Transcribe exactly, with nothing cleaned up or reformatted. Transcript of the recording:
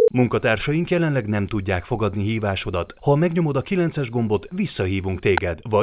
Munkatársaink jelenleg nem tudják fogadni hívásodat. Ha megnyomod a kilences gombot, visszahívunk téged, vagy